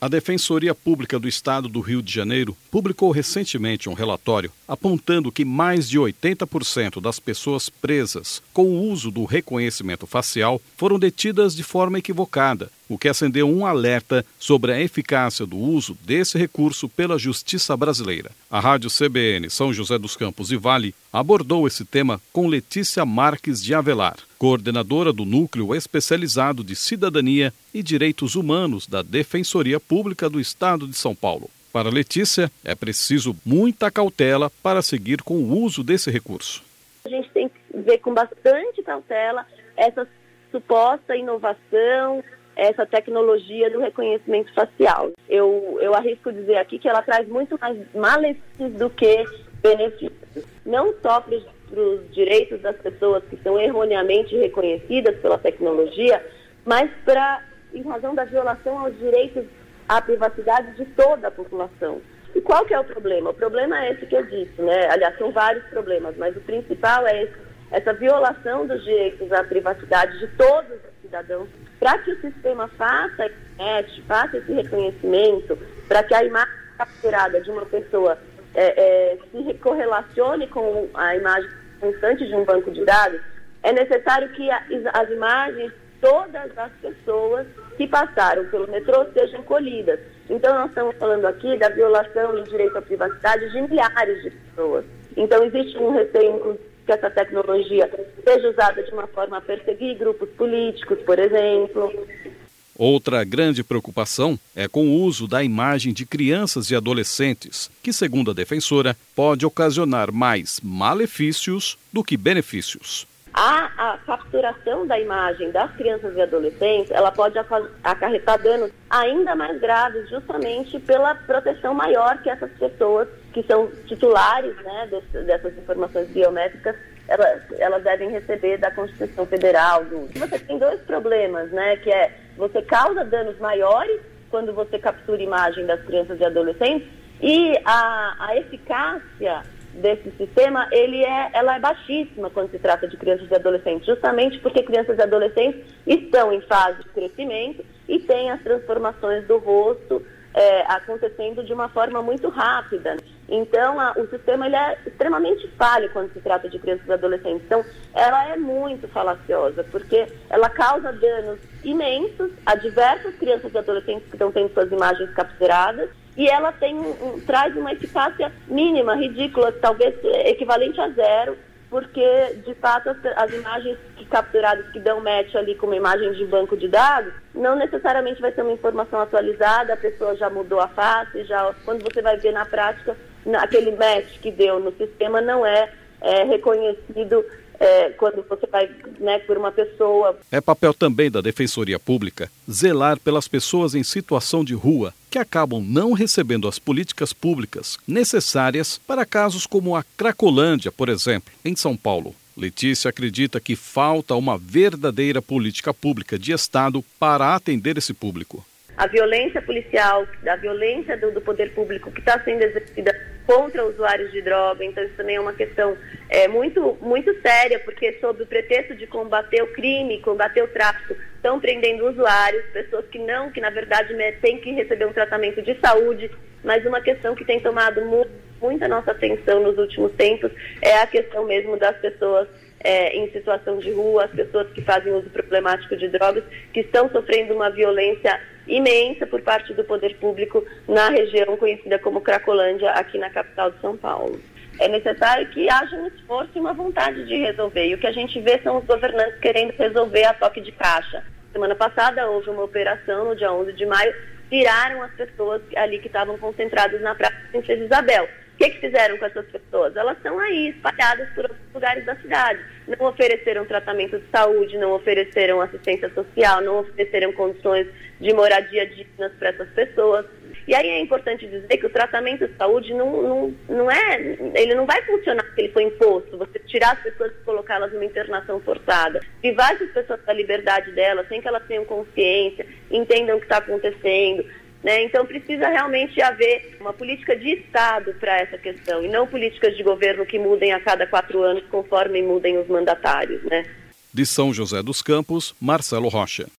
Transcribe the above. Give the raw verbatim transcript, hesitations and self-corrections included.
A Defensoria Pública do Estado do Rio de Janeiro publicou recentemente um relatório apontando que mais de oitenta por cento das pessoas presas com o uso do reconhecimento facial foram detidas de forma equivocada, o que acendeu um alerta sobre a eficácia do uso desse recurso pela Justiça brasileira. A Rádio C B N São José dos Campos e Vale abordou esse tema com Letícia Marques de Avelar, coordenadora do Núcleo Especializado de Cidadania e Direitos Humanos da Defensoria Pública do Estado de São Paulo. Para Letícia, é preciso muita cautela para seguir com o uso desse recurso. A gente tem que ver com bastante cautela essa suposta inovação, essa tecnologia do reconhecimento facial. Eu, eu arrisco dizer aqui que ela traz muito mais malefícios do que benefícios. Não só para os direitos das pessoas que são erroneamente reconhecidas pela tecnologia, mas pra, em razão da violação aos direitos à privacidade de toda a população. E qual que é o problema? O problema é esse que eu disse, né? Aliás, são vários problemas, mas o principal é esse, essa violação dos direitos à privacidade de todos os cidadãos, para que o sistema faça, faça esse reconhecimento, para que a imagem capturada de uma pessoa é, é, se correlacione com a imagem constante de um banco de dados, é necessário que a, as imagens, todas as pessoas que passaram pelo metrô sejam colhidas. Então, nós estamos falando aqui da violação do direito à privacidade de milhares de pessoas. Então, existe um receio, inclusive, que essa tecnologia seja usada de uma forma a perseguir grupos políticos, por exemplo. Outra grande preocupação é com o uso da imagem de crianças e adolescentes, que, segundo a defensora, pode ocasionar mais malefícios do que benefícios. A, a capturação da imagem das crianças e adolescentes, ela pode acarretar danos ainda mais graves, justamente pela proteção maior que essas pessoas que são titulares, né, desse, dessas informações biométricas, elas, elas devem receber da Constituição Federal. Do... Você tem dois problemas, né, que é você causa danos maiores quando você captura imagem das crianças e adolescentes, e a, a eficácia desse sistema, ele é, ela é baixíssima quando se trata de crianças e adolescentes, justamente porque crianças e adolescentes estão em fase de crescimento e têm as transformações do rosto é, acontecendo de uma forma muito rápida. Então, a, o sistema ele é extremamente falho quando se trata de crianças e adolescentes. Então, ela é muito falaciosa, porque ela causa danos imensos a diversas crianças e adolescentes que estão tendo suas imagens capturadas, e ela tem um, um, traz uma eficácia mínima, ridícula, talvez equivalente a zero, porque, de fato, as, as imagens que, capturadas que dão match ali com uma imagem de banco de dados, não necessariamente vai ser uma informação atualizada, a pessoa já mudou a face, já, quando você vai ver na prática, aquele match que deu no sistema não é, é reconhecido É, quando você vai, né, por uma pessoa. É papel também da Defensoria Pública zelar pelas pessoas em situação de rua que acabam não recebendo as políticas públicas necessárias para casos como a Cracolândia, por exemplo, em São Paulo. Letícia acredita que falta uma verdadeira política pública de Estado para atender esse público. A violência policial, a violência do, do poder público que está sendo exercida contra usuários de droga, então isso também é uma questão é, muito, muito séria, porque sob o pretexto de combater o crime, combater o tráfico, estão prendendo usuários, pessoas que não, que na verdade têm que receber um tratamento de saúde, mas uma questão que tem tomado mu- muita nossa atenção nos últimos tempos é a questão mesmo das pessoas É, em situação de rua, as pessoas que fazem uso problemático de drogas, que estão sofrendo uma violência imensa por parte do poder público na região conhecida como Cracolândia, aqui na capital de São Paulo. É necessário que haja um esforço e uma vontade de resolver, e o que a gente vê são os governantes querendo resolver a toque de caixa. Semana passada houve uma operação, no dia onze de maio, tiraram as pessoas ali que estavam concentradas na Praça Princesa Isabel. O que, que fizeram com essas pessoas? Elas estão aí, espalhadas por outros lugares da cidade. Não ofereceram tratamento de saúde, não ofereceram assistência social, não ofereceram condições de moradia dignas para essas pessoas. E aí é importante dizer que o tratamento de saúde não, não, não é, ele não vai funcionar porque ele foi imposto. Você tirar as pessoas e colocá-las numa internação forçada. Privar essas pessoas da liberdade delas, sem que elas tenham consciência, entendam o que está acontecendo. Né? Então precisa realmente haver uma política de Estado para essa questão e não políticas de governo que mudem a cada quatro anos conforme mudem os mandatários. Né? De São José dos Campos, Marcelo Rocha.